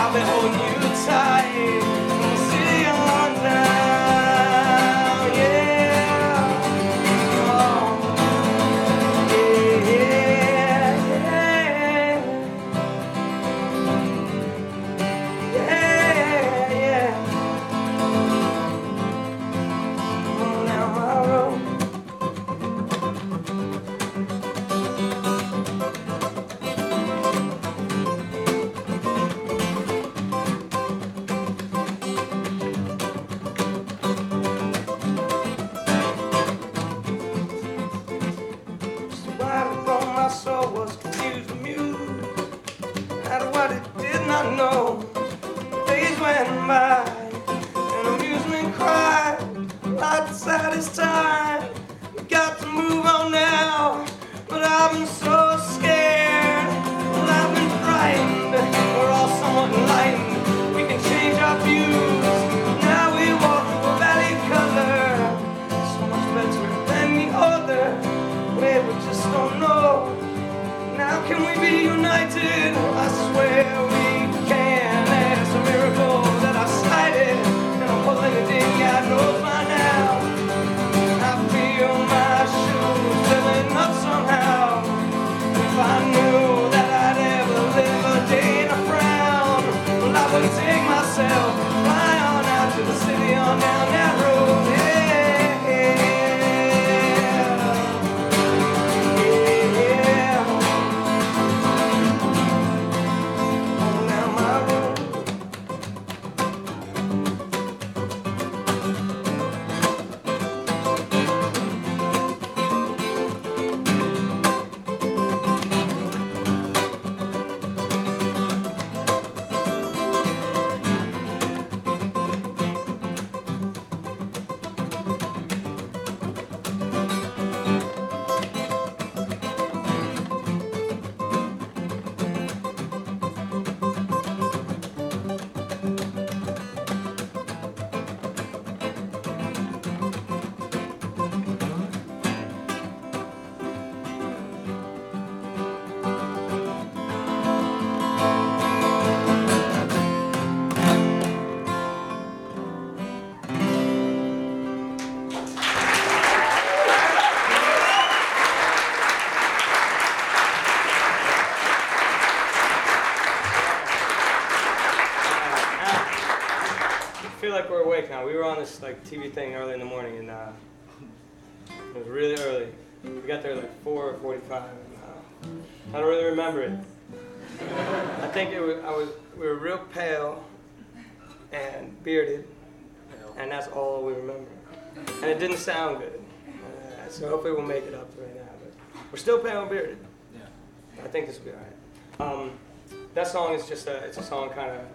I'll be holding you tight from the city on down, yeah. Oh, yeah, yeah, yeah. On down my road. My soul was confused, amused at what it did not know. Days went by, and amusement cried, light beside its time. We got to move on now, but I've been so scared. Well, I've been frightened. We're all somewhat enlightened. We can change our views. Now we walk through a valley color, so much better than the other. We just don't know. Now can we be united? I swear we can. It's a miracle that I sighted, and I'm holding it in God knows by now. I feel my shoes filling up somehow. If I knew that I'd ever live a day in a frown, well, I would take myself, fly on out to the city on down that road. I feel like we're awake now. We were on this like TV thing early in the morning, and it was really early. We got there like 4:45. I don't really remember it. I think we were real pale and bearded, and that's all we remember. And it didn't sound good. So hopefully we'll make it up right now. But we're still pale and bearded. Yeah. I think this will be all right. That song is just it's a song kind of.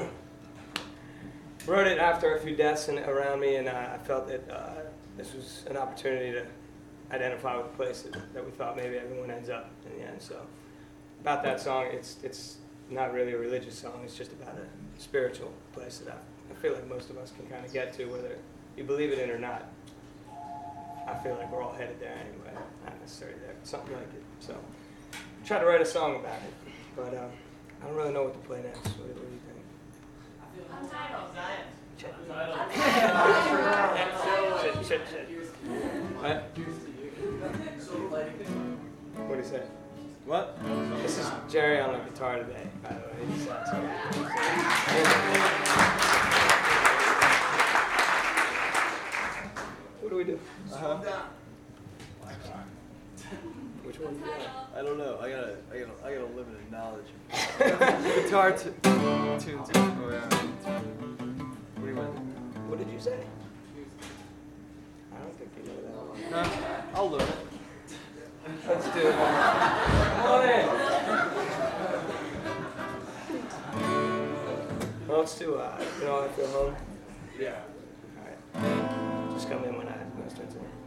Wrote it after a few deaths around me, and I felt that this was an opportunity to identify with a place that we thought maybe everyone ends up in the end. So about that song, it's not really a religious song, it's just about a spiritual place that I feel like most of us can kind of get to, whether you believe it in or not. I feel like we're all headed there anyway, not necessarily there, but something like it. So I tried to write a song about it, but I don't really know what to play next. What do you think? Untitled. Shit. What? What do you say? What? This is Jerry on the guitar today, by the way. What do we do? Which one do you want? I don't know. I got a limited knowledge. Guitar tunes. Oh yeah. What do you want? What did you say? I don't think you know that one. No, I'll learn it. Let's do it. Come on in. Well, let's do, you know, I feel home. Yeah. All right. Just come in when I start to.